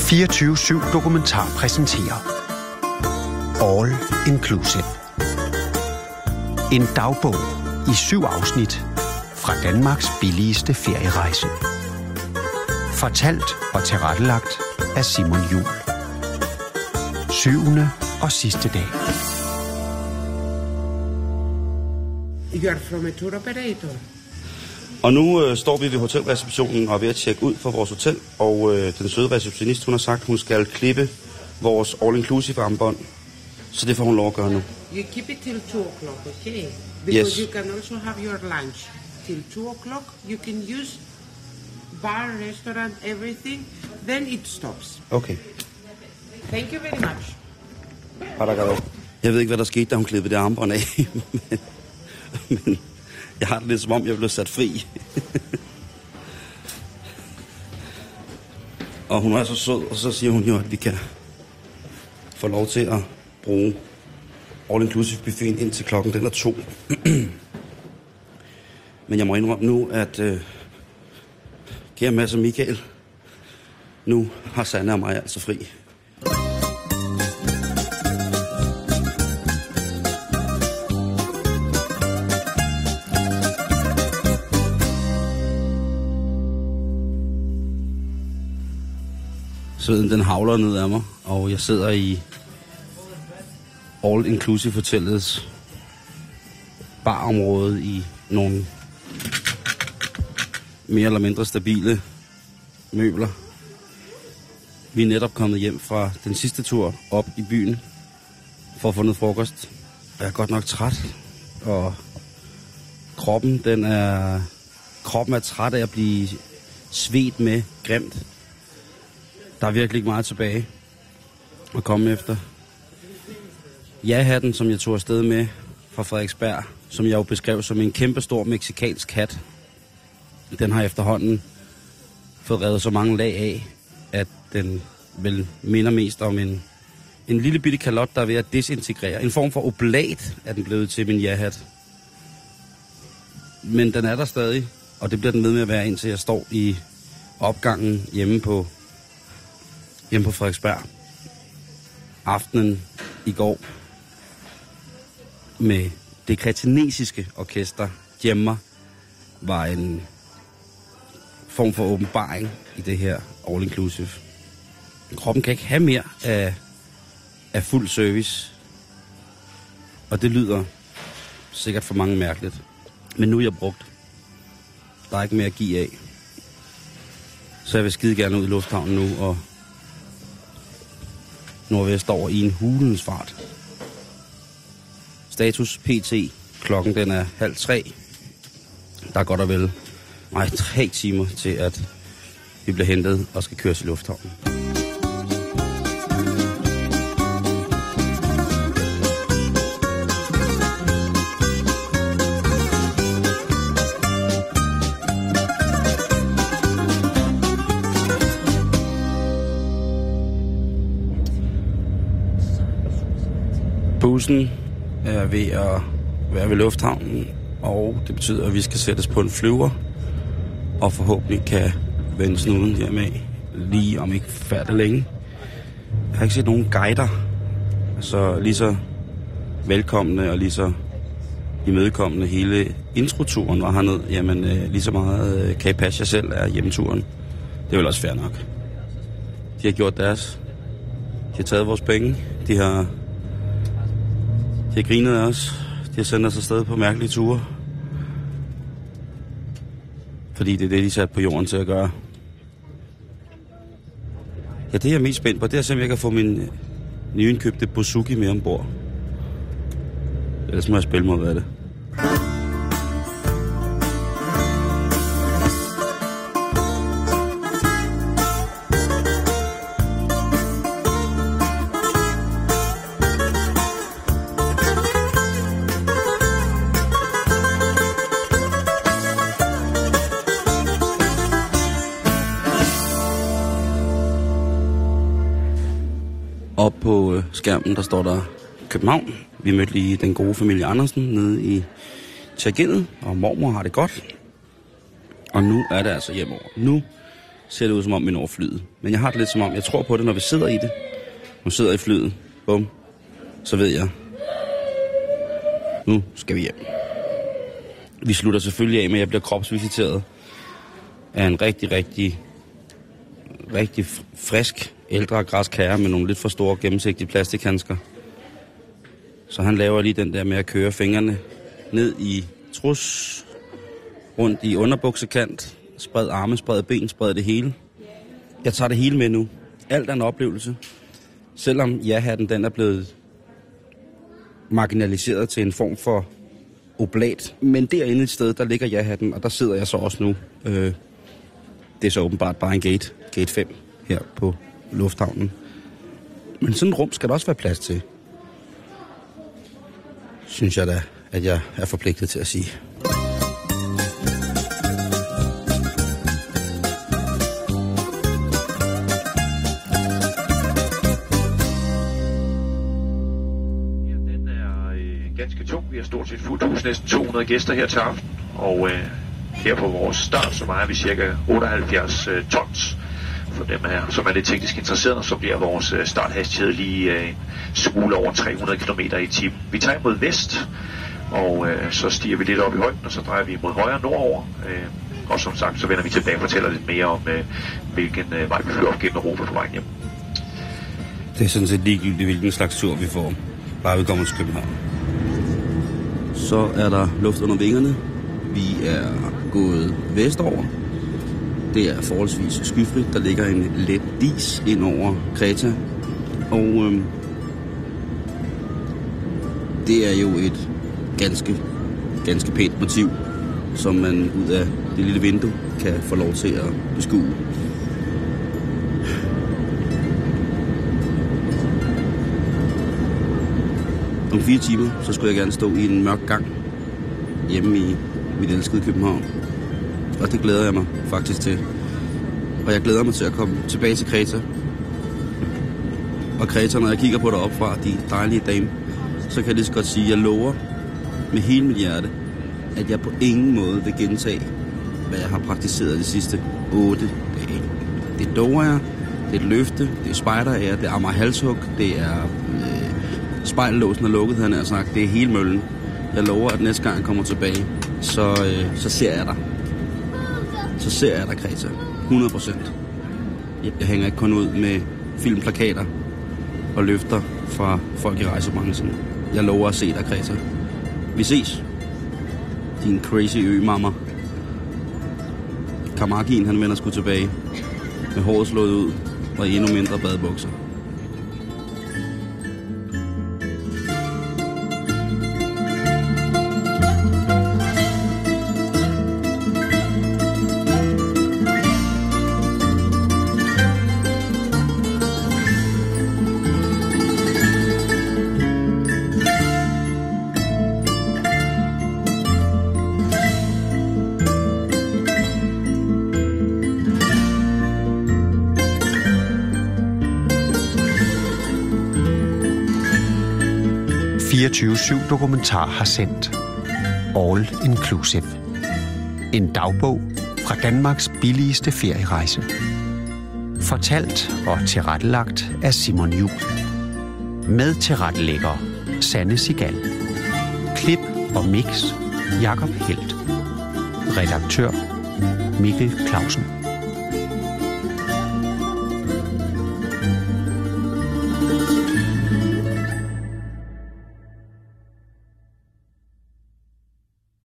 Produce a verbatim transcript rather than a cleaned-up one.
fireogtyve syv Dokumentar præsenterer All Inclusive. En dagbog i syv afsnit fra Danmarks billigste ferierejse. Fortalt og tilrettelagt af Simon Juhl. Syvende og sidste dag. You are from a tour operator. Og nu øh, står vi ved hotelreceptionen og er ved at tjekke ud for vores hotel, og øh, den søde receptionist, hun har sagt, hun skal klippe vores all-inclusive armbånd. Så det får hun lov at gøre nu. You keep it till two o'clock, okay? Because Yes. you can also have your lunch till two o'clock. You can use bar, restaurant, everything. Then it stops. Okay. Thank you very much. Jeg ved ikke, hvad der skete, da hun klippede det armbånd af, men, men jeg har det lidt som om, jeg blev sat fri. Og hun er så sød, og så siger hun jo, at vi kan få lov til at bruge all-inclusive buffeten indtil klokken den er to. Men jeg må indrømme nu, at øh, Gert Mads og Michael, nu har Sanne og mig altså fri. Sveden den havler ned af mig, og jeg sidder i all-inclusive hotellets barområde i nogle mere eller mindre stabile møbler. Vi er netop kommet hjem fra den sidste tur op i byen for at få noget frokost. Jeg er godt nok træt, og kroppen, den er, kroppen er træt af at blive svedt med grimt. Der er virkelig ikke meget tilbage at komme efter. Ja-hatten, som jeg tog afsted med fra Frederiksberg, som jeg jo beskrev som en kæmpestor mexikansk hat, den har efterhånden fået revet så mange lag af, at den vel minder mest om en, en lille bitte kalot, der er ved at desintegrere. En form for oblat er den blevet til min ja-hat. Men den er der stadig, og det bliver den ved med at være, indtil jeg står i opgangen hjemme på hjemme på Frederiksberg. Aftenen i går med det kretinesiske orkester Gemma var en form for åbenbaring i det her all-inclusive. Kroppen kan ikke have mere af, af fuld service, og det lyder sikkert for mange mærkeligt. Men nu er jeg brugt. Der er ikke mere at give af. Så jeg vil skide gerne ud i lufthavnen nu og nordvest over i en hulens fart. Status P T. Klokken den er halv tre. Der er godt og vel nej, tre timer til, at vi bliver hentet og skal køres i lufthavnen. Bussen er ved at være ved lufthavnen, og det betyder, at vi skal sættes på en flyver, og forhåbentlig kan vende snuden hjemme lige om ikke færdig længe. Jeg har ikke set nogen guider, så lige så velkomne og lige så imødekommende hele introturen var herned. Jamen lige så meget kan I passe jer selv af hjemmeturen. Det er vel også fair nok. De har gjort deres. De har taget vores penge. De har De har grinet af os. De har sendt os afsted på mærkelige ture. Fordi det er det, de er sat på jorden til at gøre. Ja, det er jeg mest spændt på. Det er simpelthen, jeg kan få min nyindkøbte Bouzouki med ombord. Ellers må jeg spille mod hvad det. Op på skærmen, der står der København. Vi mødte lige den gode familie Andersen nede i Tjagillet, og mormor har det godt. Og nu er det altså hjemover. Nu ser det ud som om, vi når flyet. Men jeg har det lidt som om, jeg tror på det, når vi sidder i det. Når vi sidder i flyet, bum, så ved jeg, nu skal vi hjem. Vi slutter selvfølgelig af med, at jeg bliver kropsvisiteret af en rigtig, rigtig, rigtig frisk ældre græskære med nogle lidt for store gennemsigtige plastikhandsker. Så han laver lige den der med at køre fingrene ned i trus, rundt i underbuksekant, spred arme, spred ben, spred det hele. Jeg tager det hele med nu. Alt er en oplevelse. Selvom ja-hatten den er blevet marginaliseret til en form for oblat. Men derinde et sted, der ligger ja-hatten, og der sidder jeg så også nu. Øh, det er så åbenbart bare en gate, gate fem her på lufthavnen. Men sådan et rum skal der også være plads til. Synes jeg da, at jeg er forpligtet til at sige. Ganske tung. Vi har stort set fuldt hus, næsten to hundrede gæster her til aften, og øh, her på vores start, så vejer vi cirka otteoghalvfjerds øh, tons. For dem, er, som er lidt teknisk interesseret, så bliver vores øh, starthastighed lige øh, en smule over tre hundrede kilometer i timen. Vi tager mod vest, og øh, så stiger vi lidt op i højden, og så drejer vi mod højre nordover. Øh, og som sagt, så vender vi tilbage og fortæller lidt mere om, øh, hvilken øh, vej vi flyver op gennem Europa på vejen hjem. Det er sådan set ligegyldigt, hvilken slags tur vi får, bare vi kommer til København. Så er der luft under vingerne. Vi er gået vestover. Det er forholdsvis skyfrit. Der ligger en let dis ind over Kreta. Og øhm, det er jo et ganske, ganske pænt motiv, som man ud af det lille vindue kan få lov til at beskue. Om fire timer, så skulle jeg gerne stå i en mørk gang hjemme i mit elskede København. Og det glæder jeg mig faktisk til. Og jeg glæder mig til at komme tilbage til Kreta. Og Kreta, når jeg kigger på deroppe fra, de dejlige dame, så kan jeg lige så godt sige, at jeg lover med hele mit hjerte, at jeg på ingen måde vil gentage, hvad jeg har praktiseret de sidste otte dage. Det lover jeg. Det er et løfte. Det er spejderære. Det er Amager halshug. Det er øh, spejllåsen er lukket, han har sagt. Det er hele møllen. Jeg lover, at næste gang jeg kommer tilbage, så, øh, så ser jeg dig. Så ser jeg dig, Kreta. hundrede procent. Jeg hænger ikke kun ud med filmplakater og løfter fra folk i rejsebranchen. Jeg lover at se dig, Kreta. Vi ses. Din crazy ø-mamma. Kamargin, han vender sgu tilbage. Med håret slået ud og endnu mindre badebukser. fireogtyve syv Dokumentar har sendt All Inclusive. En dagbog fra Danmarks billigste ferierejse. Fortalt og tilrettelagt af Simon Juhl. Med tilrettelægger Sanne Sigal. Klip og mix Jakob Helt. Redaktør Mikkel Clausen.